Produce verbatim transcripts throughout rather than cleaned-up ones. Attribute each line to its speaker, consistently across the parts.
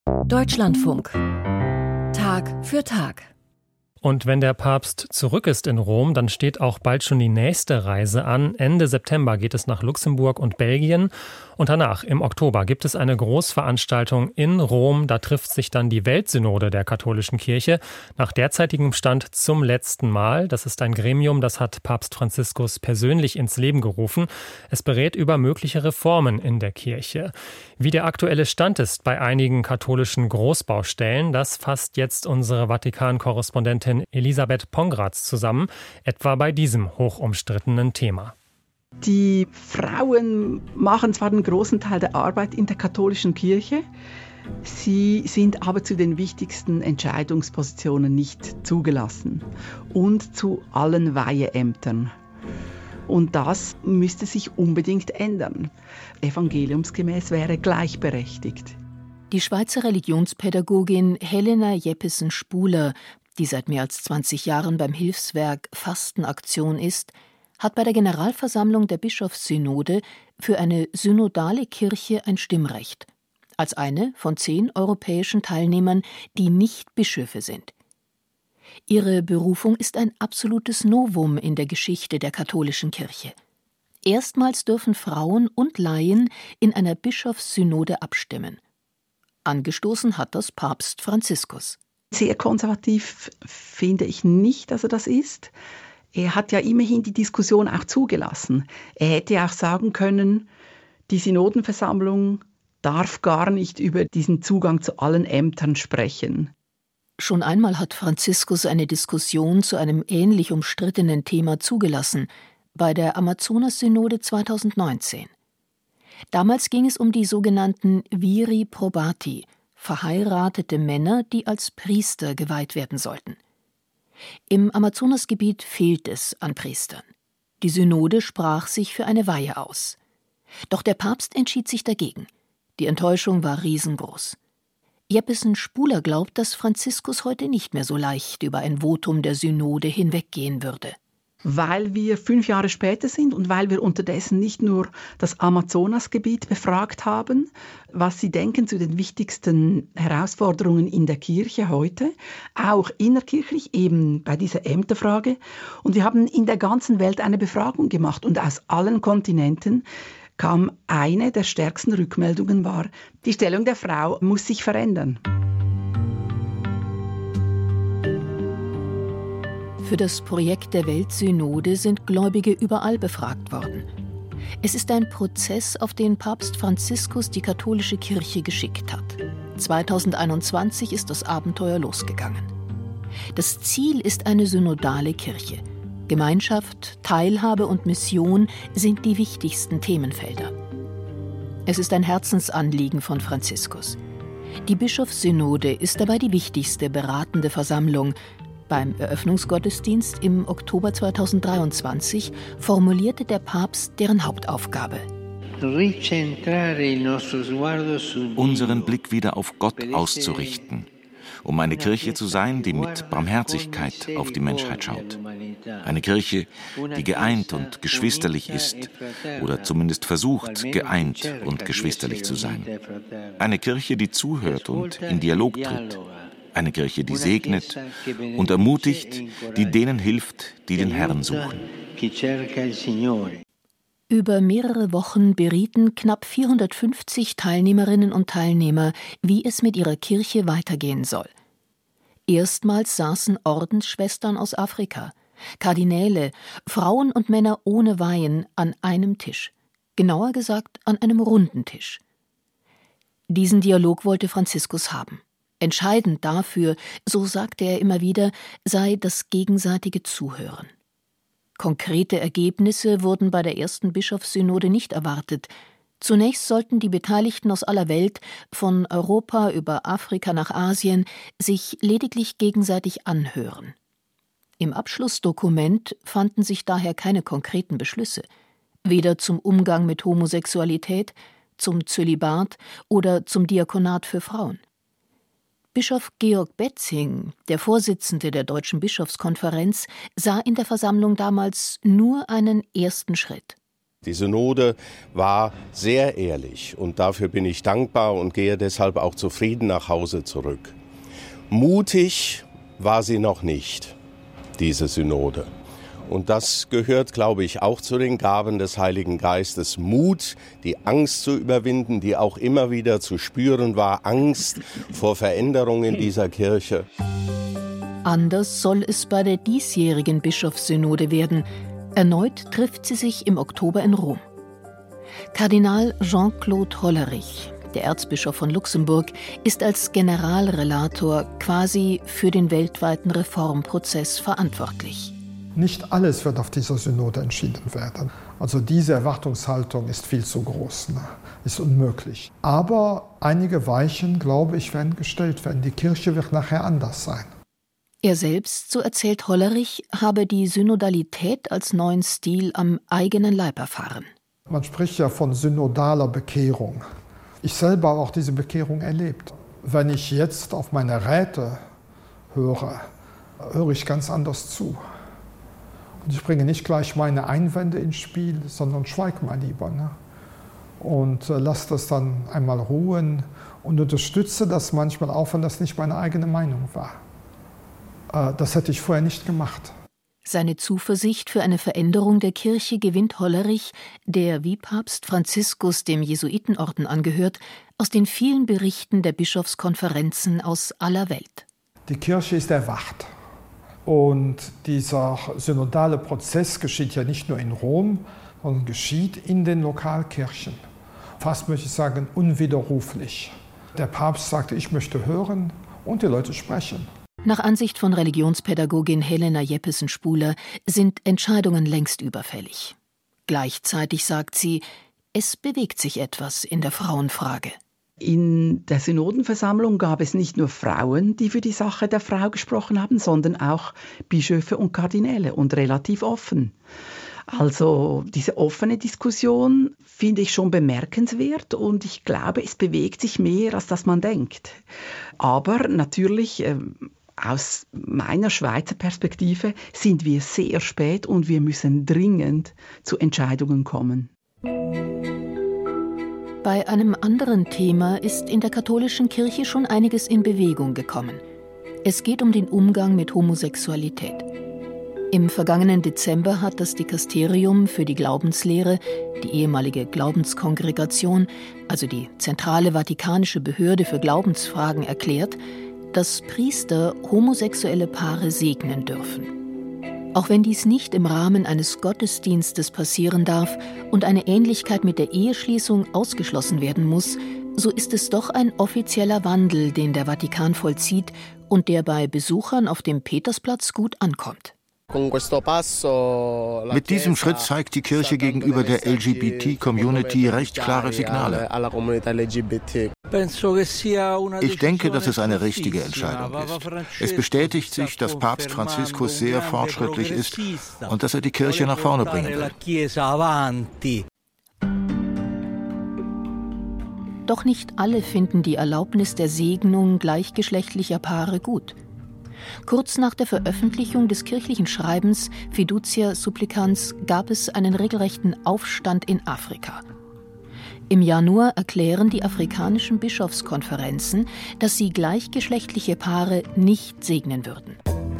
Speaker 1: Deutschlandfunk. Tag für Tag.
Speaker 2: Und wenn der Papst zurück ist in Rom, dann steht auch bald schon die nächste Reise an. Ende September geht es nach Luxemburg und Belgien. Und danach, im Oktober, gibt es eine Großveranstaltung in Rom. Da trifft sich dann die Weltsynode der katholischen Kirche. Nach derzeitigem Stand zum letzten Mal. Das ist ein Gremium, das hat Papst Franziskus persönlich ins Leben gerufen. Es berät über mögliche Reformen in der Kirche. Wie der aktuelle Stand ist bei einigen katholischen Großbaustellen, das fasst jetzt unsere Vatikan-Korrespondentin Elisabeth Pongratz zusammen, etwa bei diesem hochumstrittenen Thema.
Speaker 3: Die Frauen machen zwar einen großen Teil der Arbeit in der katholischen Kirche, sie sind aber zu den wichtigsten Entscheidungspositionen nicht zugelassen und zu allen Weiheämtern. Und das müsste sich unbedingt ändern. Evangeliumsgemäß wäre gleichberechtigt.
Speaker 4: Die Schweizer Religionspädagogin Helena Jeppesen-Spuler, die seit mehr als zwanzig Jahren beim Hilfswerk Fastenaktion ist, hat bei der Generalversammlung der Bischofssynode für eine synodale Kirche ein Stimmrecht, als eine von zehn europäischen Teilnehmern, die nicht Bischöfe sind. Ihre Berufung ist ein absolutes Novum in der Geschichte der katholischen Kirche. Erstmals dürfen Frauen und Laien in einer Bischofssynode abstimmen. Angestoßen hat das Papst Franziskus.
Speaker 3: Sehr konservativ finde ich nicht, dass er das ist. Er hat ja immerhin die Diskussion auch zugelassen. Er hätte ja auch sagen können, die Synodenversammlung darf gar nicht über diesen Zugang zu allen Ämtern sprechen.
Speaker 4: Schon einmal hat Franziskus eine Diskussion zu einem ähnlich umstrittenen Thema zugelassen, bei der Amazonas-Synode zweitausendneunzehn. Damals ging es um die sogenannten Viri probati, verheiratete Männer, die als Priester geweiht werden sollten. Im Amazonasgebiet fehlt es an Priestern. Die Synode sprach sich für eine Weihe aus. Doch der Papst entschied sich dagegen. Die Enttäuschung war riesengroß. Jeppesen-Spuler glaubt, dass Franziskus heute nicht mehr so leicht über ein Votum der Synode hinweggehen würde.
Speaker 3: Weil wir fünf Jahre später sind und weil wir unterdessen nicht nur das Amazonasgebiet befragt haben, was sie denken zu den wichtigsten Herausforderungen in der Kirche heute, auch innerkirchlich eben bei dieser Ämterfrage. Und wir haben in der ganzen Welt eine Befragung gemacht und aus allen Kontinenten kam eine der stärksten Rückmeldungen war, die Stellung der Frau muss sich verändern.
Speaker 4: Für das Projekt der Weltsynode sind Gläubige überall befragt worden. Es ist ein Prozess, auf den Papst Franziskus die katholische Kirche geschickt hat. zweitausendeinundzwanzig ist das Abenteuer losgegangen. Das Ziel ist eine synodale Kirche. Gemeinschaft, Teilhabe und Mission sind die wichtigsten Themenfelder. Es ist ein Herzensanliegen von Franziskus. Die Bischofssynode ist dabei die wichtigste beratende Versammlung. Beim Eröffnungsgottesdienst im Oktober zweitausenddreiundzwanzig formulierte der Papst deren Hauptaufgabe.
Speaker 5: Unseren Blick wieder auf Gott auszurichten, um eine Kirche zu sein, die mit Barmherzigkeit auf die Menschheit schaut. Eine Kirche, die geeint und geschwisterlich ist oder zumindest versucht, geeint und geschwisterlich zu sein. Eine Kirche, die zuhört und in Dialog tritt. Eine Kirche, die segnet und ermutigt, die denen hilft, die den Herrn suchen.
Speaker 4: Über mehrere Wochen berieten knapp vierhundertfünfzig Teilnehmerinnen und Teilnehmer, wie es mit ihrer Kirche weitergehen soll. Erstmals saßen Ordensschwestern aus Afrika, Kardinäle, Frauen und Männer ohne Weihen an einem Tisch. Genauer gesagt an einem runden Tisch. Diesen Dialog wollte Franziskus haben. Entscheidend dafür, so sagte er immer wieder, sei das gegenseitige Zuhören. Konkrete Ergebnisse wurden bei der ersten Bischofssynode nicht erwartet. Zunächst sollten die Beteiligten aus aller Welt, von Europa über Afrika nach Asien, sich lediglich gegenseitig anhören. Im Abschlussdokument fanden sich daher keine konkreten Beschlüsse, weder zum Umgang mit Homosexualität, zum Zölibat oder zum Diakonat für Frauen. Bischof Georg Betzing, der Vorsitzende der Deutschen Bischofskonferenz, sah in der Versammlung damals nur einen ersten Schritt.
Speaker 6: Die Synode war sehr ehrlich und dafür bin ich dankbar und gehe deshalb auch zufrieden nach Hause zurück. Mutig war sie noch nicht, diese Synode. Und das gehört, glaube ich, auch zu den Gaben des Heiligen Geistes. Mut, die Angst zu überwinden, die auch immer wieder zu spüren war. Angst vor Veränderungen dieser Kirche.
Speaker 4: Anders soll es bei der diesjährigen Bischofssynode werden. Erneut trifft sie sich im Oktober in Rom. Kardinal Jean-Claude Hollerich, der Erzbischof von Luxemburg, ist als Generalrelator quasi für den weltweiten Reformprozess verantwortlich.
Speaker 7: Nicht alles wird auf dieser Synode entschieden werden. Also diese Erwartungshaltung ist viel zu groß, ne? Ist unmöglich. Aber einige Weichen, glaube ich, werden gestellt werden. Die Kirche wird nachher anders sein.
Speaker 4: Er selbst, so erzählt Hollerich, habe die Synodalität als neuen Stil am eigenen Leib erfahren.
Speaker 7: Man spricht ja von synodaler Bekehrung. Ich selber habe auch diese Bekehrung erlebt. Wenn ich jetzt auf meine Räte höre, höre ich ganz anders zu. Und ich bringe nicht gleich meine Einwände ins Spiel, sondern schweige mal lieber. Ne? Und äh, lasse das dann einmal ruhen und unterstütze das manchmal auch, wenn das nicht meine eigene Meinung war. Äh, das hätte ich vorher nicht gemacht.
Speaker 4: Seine Zuversicht für eine Veränderung der Kirche gewinnt Hollerich, der wie Papst Franziskus dem Jesuitenorden angehört, aus den vielen Berichten der Bischofskonferenzen aus aller Welt.
Speaker 7: Die Kirche ist erwacht. Und dieser synodale Prozess geschieht ja nicht nur in Rom, sondern geschieht in den Lokalkirchen. Fast möchte ich sagen, unwiderruflich. Der Papst sagte, ich möchte hören und die Leute sprechen.
Speaker 4: Nach Ansicht von Religionspädagogin Helena Jeppesen-Spuler sind Entscheidungen längst überfällig. Gleichzeitig sagt sie, es bewegt sich etwas in der Frauenfrage.
Speaker 3: In der Synodenversammlung gab es nicht nur Frauen, die für die Sache der Frau gesprochen haben, sondern auch Bischöfe und Kardinäle und relativ offen. Also diese offene Diskussion finde ich schon bemerkenswert und ich glaube, es bewegt sich mehr, als dass man denkt. Aber natürlich, äh, aus meiner Schweizer Perspektive sind wir sehr spät und wir müssen dringend zu Entscheidungen kommen.
Speaker 4: Bei einem anderen Thema ist in der katholischen Kirche schon einiges in Bewegung gekommen. Es geht um den Umgang mit Homosexualität. Im vergangenen Dezember hat das Dikasterium für die Glaubenslehre, die ehemalige Glaubenskongregation, also die zentrale vatikanische Behörde für Glaubensfragen, erklärt, dass Priester homosexuelle Paare segnen dürfen. Auch wenn dies nicht im Rahmen eines Gottesdienstes passieren darf und eine Ähnlichkeit mit der Eheschließung ausgeschlossen werden muss, so ist es doch ein offizieller Wandel, den der Vatikan vollzieht und der bei Besuchern auf dem Petersplatz gut ankommt.
Speaker 5: Mit diesem Schritt zeigt die Kirche gegenüber der L G B T-Community recht klare Signale. Ich denke, dass es eine richtige Entscheidung ist. Es bestätigt sich, dass Papst Franziskus sehr fortschrittlich ist und dass er die Kirche nach vorne bringen will.
Speaker 4: Doch nicht alle finden die Erlaubnis der Segnung gleichgeschlechtlicher Paare gut. Kurz nach der Veröffentlichung des kirchlichen Schreibens Fiducia Supplicans gab es einen regelrechten Aufstand in Afrika. Im Januar erklären die afrikanischen Bischofskonferenzen, dass sie gleichgeschlechtliche Paare nicht segnen würden.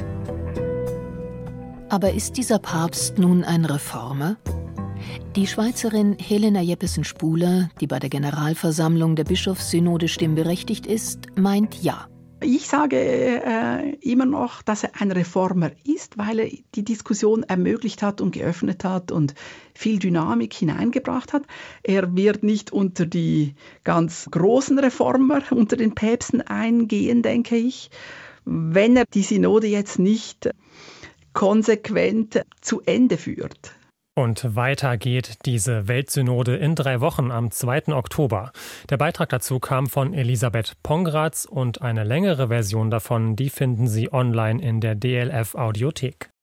Speaker 4: Aber ist dieser Papst nun ein Reformer? Die Schweizerin Helena Jeppesen-Spuler, die bei der Generalversammlung der Bischofssynode stimmberechtigt ist, meint ja.
Speaker 3: Ich sage äh, immer noch, dass er ein Reformer ist, weil er die Diskussion ermöglicht hat und geöffnet hat und viel Dynamik hineingebracht hat. Er wird nicht unter die ganz großen Reformer, unter den Päpsten eingehen, denke ich, wenn er die Synode jetzt nicht konsequent zu Ende führt.
Speaker 2: Und weiter geht diese Weltsynode in drei Wochen am zweiten Oktober. Der Beitrag dazu kam von Elisabeth Pongratz und eine längere Version davon, die finden Sie online in der D L F Audiothek.